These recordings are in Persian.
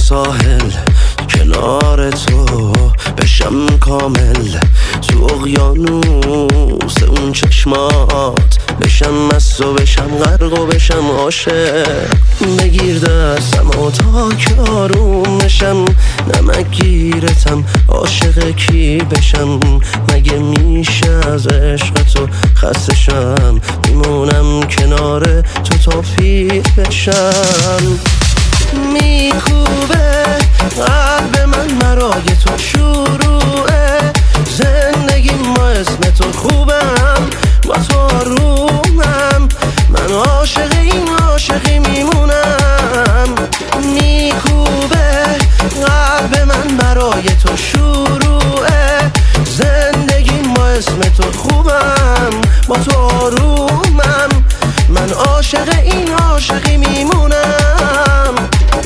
ساحل کنار تو بشم کامل، تو اقیانوس اون چشمات بشم مست و بشم غرق و بشم عاشق. بگیر دستم و تا که آروم بشم، نمک گیرتم عاشق کی بشم. مگه میشه از عشق تو خسته شم، میمونم کنار تو تا پیر بشم. میکوبه قلب من مرای تو، شروعه زندگی ما اسم تو، خوبم با تو آرومم، من عاشق این عاشقی میمونم. میکوبه قلب من برای تو، شروعه زندگی ما اسم تو، خوبم با تو آرومم، من عاشق این عاشقی میمونم.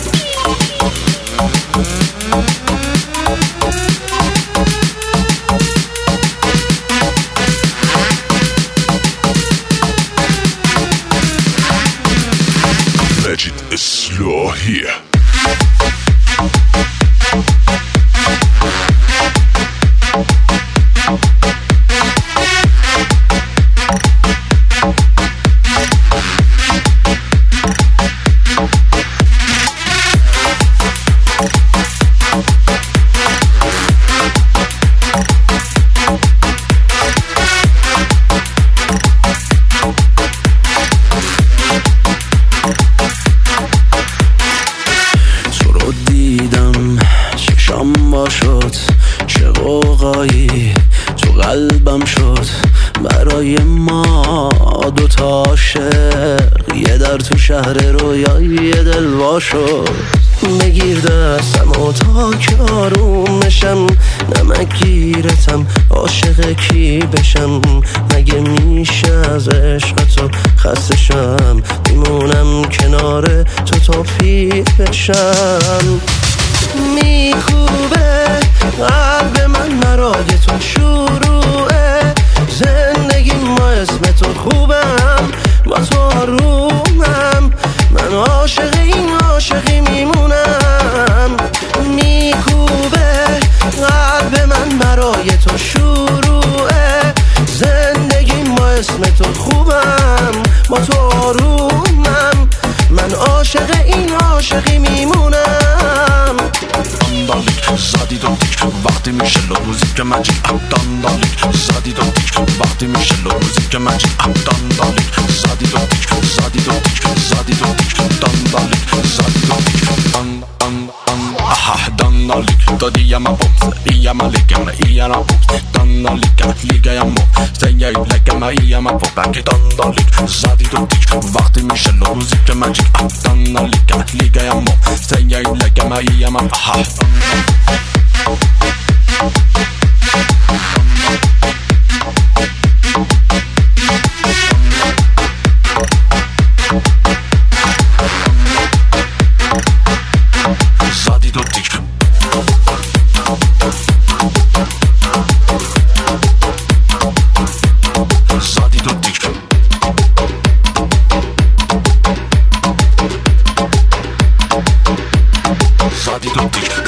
Magic Islah here. شد چه قوقایی تو قلبم شد، برای ما دوتا عاشق، یه در تو شهر رویایی دلوا شد. بگیر دستم و تا که آروم بشم، نمک گیرتم عاشق کی بشم. مگه میشه از عشق تو خسته شم، میمونم کنار تو تا پیر بشم. میکوبه قلب من مرای تو، شروعه زندگی ما اسم تو، خوبم با تو آرومم، من عاشق این عاشقی میمونم. میکوبه قلب من برای تو، شروعه زندگی ما اسم تو، خوبم با تو آرومم، من عاشق این عاشقی میمونم. داندالیک زدی دو تیک وقتی میشه موزیک مجید داندالیک زدی دو تیک وقتی میشه موزیک مجید داندالیک زدی دو تیک زدی دو تیک زدی دو تیک داندالیک زدی دو تیک داندالیک دادی یا ما بومس یا ما لیگم یا ما بومس داندالیک لیگا یا ما سیای لیگم یا ما بومس داندالیک زدی دو تیک وقتی میشه موزیک مجید داندالیک لیگا یا ما سیای لیگم یا ما زدی دو تیک زدی دو تیک زدی دو تیک